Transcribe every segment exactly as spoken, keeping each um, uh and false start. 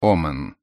Омен.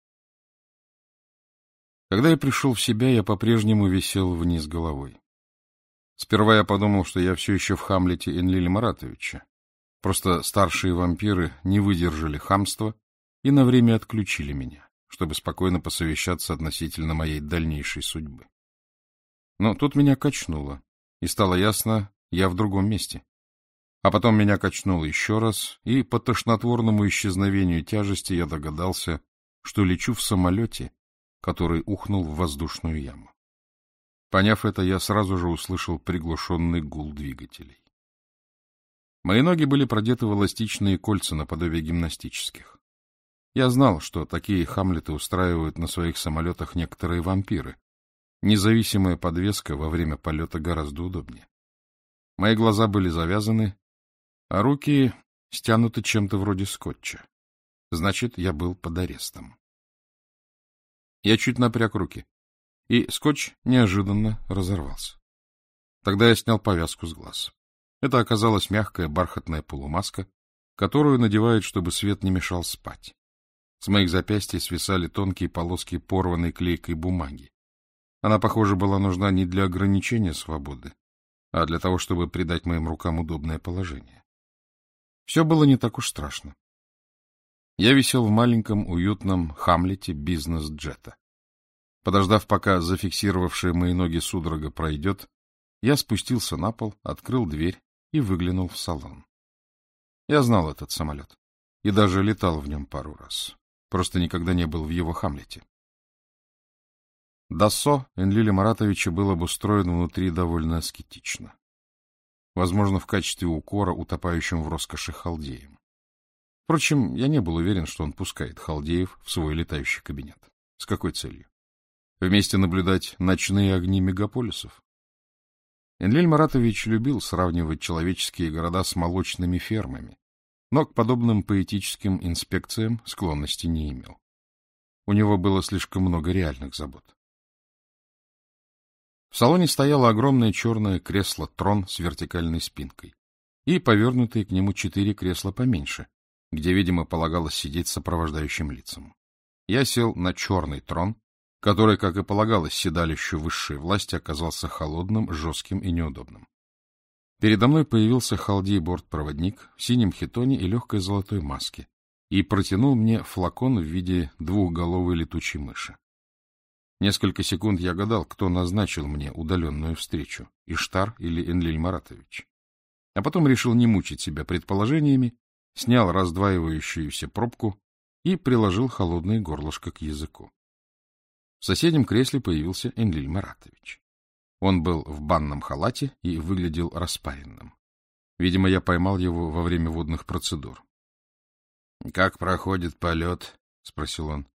Когда я пришел в себя, я по-прежнему висел вниз головой. Сперва я подумал, что я все еще в Хамлете Энлиля Маратовича. Просто старшие вампиры не выдержали хамства и на время отключили меня, чтобы спокойно посовещаться относительно моей дальнейшей судьбы. Но тут меня качнуло, и стало ясно, я в другом месте. А потом меня качнуло еще раз, и по тошнотворному исчезновению тяжести я догадался, что лечу в самолете, который ухнул в воздушную яму. Поняв это, я сразу же услышал приглушенный гул двигателей. Мои ноги были продеты в эластичные кольца наподобие гимнастических. Я знал, что такие хамлеты устраивают на своих самолетах некоторые вампиры. Независимая подвеска во время полета гораздо удобнее. Мои глаза были завязаны, а руки стянуты чем-то вроде скотча. Значит, я был под арестом. Я чуть напряг руки, и скотч неожиданно разорвался. Тогда я снял повязку с глаз. Это оказалась мягкая бархатная полумаска, которую надевают, чтобы свет не мешал спать. С моих запястий свисали тонкие полоски порванной клейкой бумаги. Она, похоже, была нужна не для ограничения свободы, а для того, чтобы придать моим рукам удобное положение. Все было не так уж страшно. Я висел в маленьком уютном Хамлете бизнес-джета. Подождав, пока зафиксировавшая мои ноги судорога пройдет, я спустился на пол, открыл дверь и выглянул в салон. Я знал этот самолет и даже летал в нем пару раз. Просто никогда не был в его Хамлете. Дассо Энлиля Маратовича был обустроен внутри довольно аскетично. Возможно, в качестве укора утопающим в роскоши халдеям. Впрочем, я не был уверен, что он пускает халдеев в свой летающий кабинет. С какой целью? Вместе наблюдать ночные огни мегаполисов? Энлиль Маратович любил сравнивать человеческие города с молочными фермами, но к подобным поэтическим инспекциям склонности не имел. У него было слишком много реальных забот. В салоне стояло огромное черное кресло-трон с вертикальной спинкой и повернутые к нему четыре кресла поменьше, где, видимо, полагалось сидеть сопровождающим лицам. Я сел на черный трон, который, как и полагалось седалищу высшей власти, оказался холодным, жестким и неудобным. Передо мной появился халдей-бортпроводник в синем хитоне и легкой золотой маске и протянул мне флакон в виде двухголовой летучей мыши. Несколько секунд я гадал, кто назначил мне удаленную встречу, Иштар или Энлиль Маратович. А потом решил не мучить себя предположениями, снял раздваивающуюся пробку и приложил холодное горлышко к языку. В соседнем кресле появился Энлиль Маратович. Он был в банном халате и выглядел распаренным. Видимо, я поймал его во время водных процедур. — Как проходит полет? — спросил он.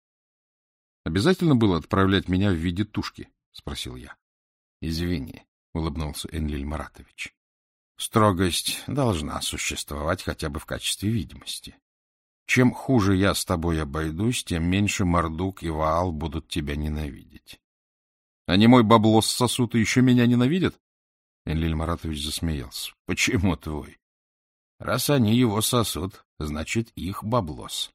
— Обязательно было отправлять меня в виде тушки? — спросил я. — Извини, — улыбнулся Энлиль Маратович. — Строгость должна существовать хотя бы в качестве видимости. Чем хуже я с тобой обойдусь, тем меньше Мардук и Ваал будут тебя ненавидеть. — Они мой баблос сосут и еще меня ненавидят? Энлиль Маратович засмеялся. — Почему твой? Раз они его сосут, значит, их баблос.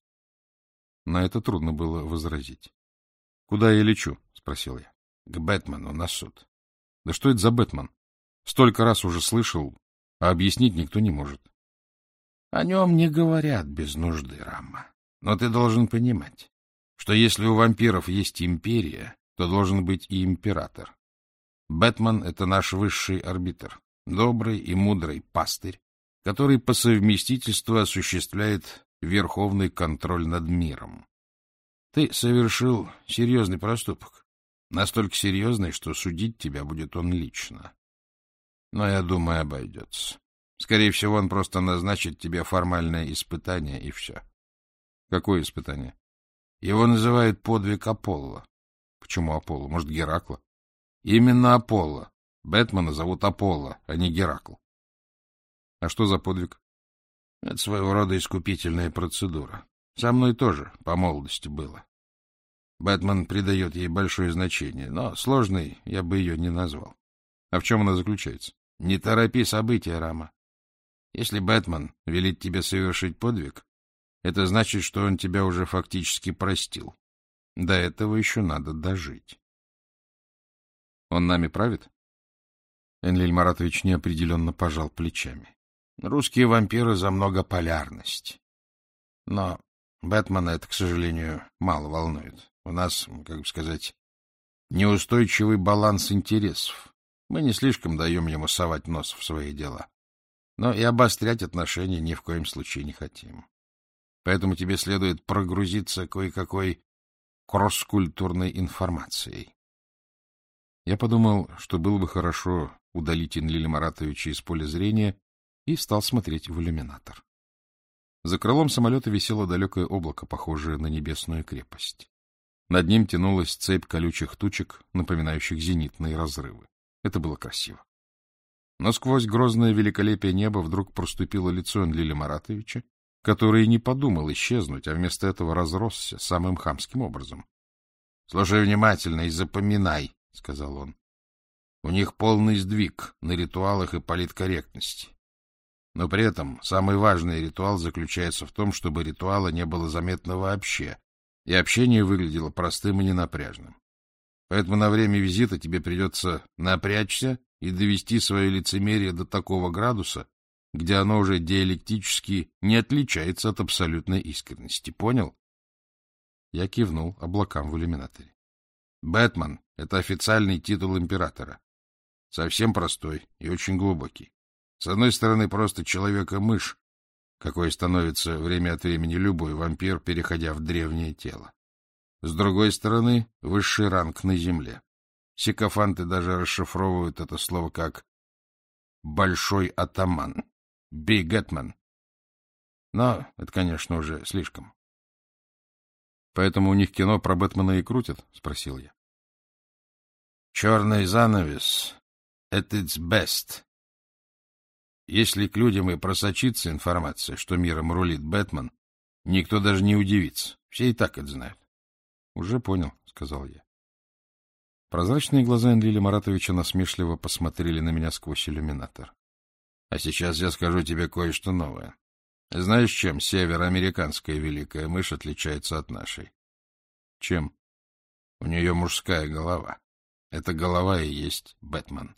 На это трудно было возразить. — Куда я лечу? — спросил я. — К Бэтмену на суд. — Да что это за Бэтмен? Столько раз уже слышал, а объяснить никто не может. — О нем не говорят без нужды, Рама. Но ты должен понимать, что если у вампиров есть империя, то должен быть и император. Бэтмен — это наш высший арбитр, добрый и мудрый пастырь, который по совместительству осуществляет верховный контроль над миром. Ты совершил серьезный проступок, настолько серьезный, что судить тебя будет он лично. Но, я думаю, обойдется. Скорее всего, он просто назначит тебе формальное испытание, и все. Какое испытание? Его называют подвиг Аполло. Почему Аполло? Может, Геракла? Именно Аполло. Бэтмена зовут Аполло, а не Геракл. А что за подвиг? Это своего рода искупительная процедура. Со мной тоже по молодости было. Бэтмен придает ей большое значение, но сложной я бы ее не назвал. А в чем она заключается? Не торопи события, Рама. Если Бэтмен велит тебе совершить подвиг, Это значит, что он тебя уже фактически простил. До этого еще надо дожить. Он нами правит? Энлиль Маратович неопределенно пожал плечами. Русские вампиры за многополярность. Но Бэтмена это, к сожалению, мало волнует. У нас, как бы сказать, неустойчивый баланс интересов. Мы не слишком даем ему совать нос в свои дела. Но и обострять отношения ни в коем случае не хотим. Поэтому тебе следует прогрузиться кое-какой кросс-культурной информацией. Я подумал, что было бы хорошо удалить Энлиля Маратовича из поля зрения, и стал смотреть в иллюминатор. За крылом самолета висело далекое облако, похожее на небесную крепость. Над ним тянулась цепь колючих тучек, напоминающих зенитные разрывы. Это было красиво. Но сквозь грозное великолепие неба вдруг проступило лицо Энлиля Маратовича, который не подумал исчезнуть, а вместо этого разросся самым хамским образом. — Слушай внимательно и запоминай, — сказал он. — У них полный сдвиг на ритуалах и политкорректности. Но при этом самый важный ритуал заключается в том, чтобы ритуала не было заметно вообще, и общение выглядело простым и ненапряжным. Поэтому на время визита тебе придется напрячься и довести свое лицемерие до такого градуса, где оно уже диалектически не отличается от абсолютной искренности. Понял? Я кивнул облакам в иллюминаторе. Бэтмен — это официальный титул императора. Совсем простой и очень глубокий. С одной стороны, просто человека-мышь, какой становится время от времени любой вампир, переходя в древнее тело. С другой стороны, высший ранг на земле. Сикофанты даже расшифровывают это слово как «большой атаман», «big атман». Но это, конечно, уже слишком. — Поэтому у них кино про Бэтмена и крутят? — спросил я. — Черный занавес — at its best. Если к людям и просочится информация, что миром рулит Бэтмен, никто даже не удивится. Все и так это знают. — Уже понял, — сказал я. Прозрачные глаза Энлиля Маратовича насмешливо посмотрели на меня сквозь иллюминатор. — А сейчас я скажу тебе кое-что новое. Знаешь, чем североамериканская великая мышь отличается от нашей? — Чем? — У нее мужская голова. Эта голова и есть Бэтмен.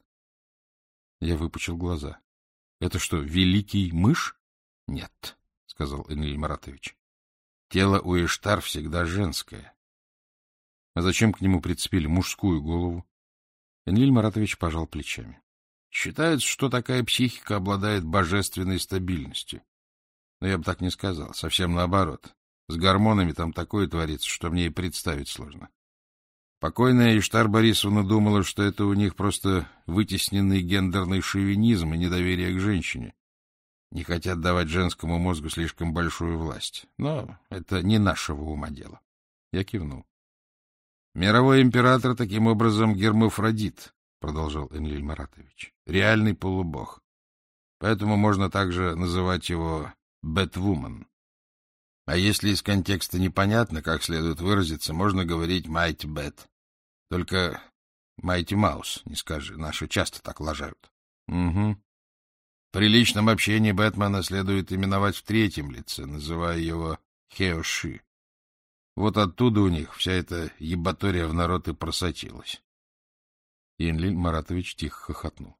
Я выпучил глаза. — Это что, великий мышь? — Нет, — сказал Энлиль Маратович. — Тело у Иштар всегда женское. — А зачем к нему прицепили мужскую голову? Энлиль Маратович пожал плечами. — Считается, что такая психика обладает божественной стабильностью. Но я бы так не сказал, совсем наоборот. С гормонами там такое творится, что мне и представить сложно. Покойная Иштар Борисовна думала, что это у них просто вытесненный гендерный шовинизм и недоверие к женщине. Не хотят давать женскому мозгу слишком большую власть. Но это не нашего ума дело. Я кивнул. Мировой император таким образом гермафродит, продолжал Энлиль Маратович. Реальный полубог. Поэтому можно также называть его Бэтвумен. А если из контекста непонятно, как следует выразиться, можно говорить «Mighty Бэт». Только «Mighty Маус» не скажи, наши часто так лажают. Угу. При личном общении Бэтмена следует именовать в третьем лице, называя его Хеоши. Вот оттуда у них вся эта ебатория в народ и просочилась. И Энлиль Маратович тихо хохотнул.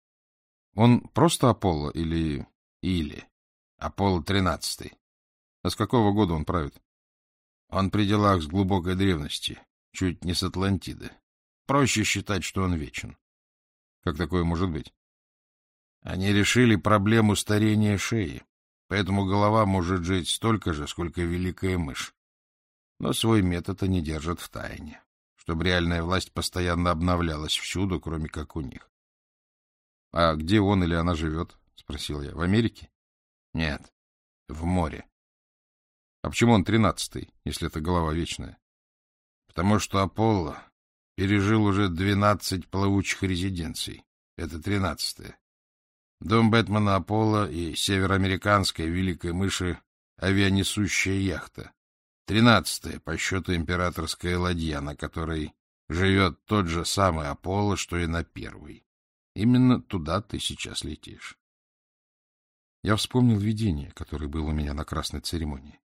Он просто Аполло или... Или... Аполло тринадцатый. А с какого года он правит? Он при делах с глубокой древности, чуть не с Атлантиды. Проще считать, что он вечен. Как такое может быть? Они решили проблему старения шеи, поэтому голова может жить столько же, сколько великая мышь. Но свой метод они держат в тайне, чтобы реальная власть постоянно обновлялась всюду, кроме как у них. — А где он или она живет? — спросил я. — В Америке? — Нет, в море. — А почему он тринадцатый, если это голова вечная? — Потому что Аполло пережил уже двенадцать плавучих резиденций. Это тринадцатая. Дом Бэтмена Аполло и североамериканская великой мыши авианесущая яхта. Тринадцатая по счету императорская ладья, на которой живет тот же самый Аполло, что и на первой. Именно туда ты сейчас летишь. Я вспомнил видение, которое было у меня на красной церемонии.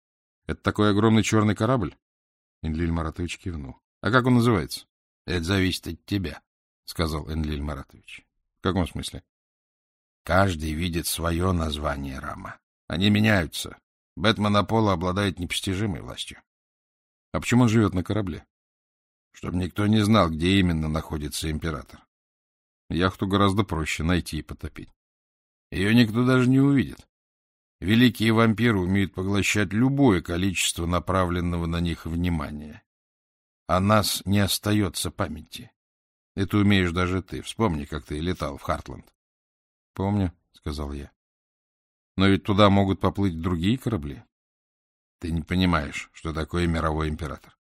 Это такой огромный черный корабль? Энлиль Маратович кивнул. — А как он называется? — Это зависит от тебя, — сказал Энлиль Маратович. — В каком смысле? — Каждый видит свое название, Рама. Они меняются. Бэтмен Аполло обладает непостижимой властью. — А почему он живет на корабле? — Чтобы никто не знал, где именно находится император. Яхту гораздо проще найти и потопить. Ее никто даже не увидит. Великие вампиры умеют поглощать любое количество направленного на них внимания. О нас не остается памяти. Это умеешь даже ты. Вспомни, как ты летал в Хартланд. — Помню, — сказал я. — Но ведь туда могут поплыть другие корабли. Ты не понимаешь, что такое мировой император.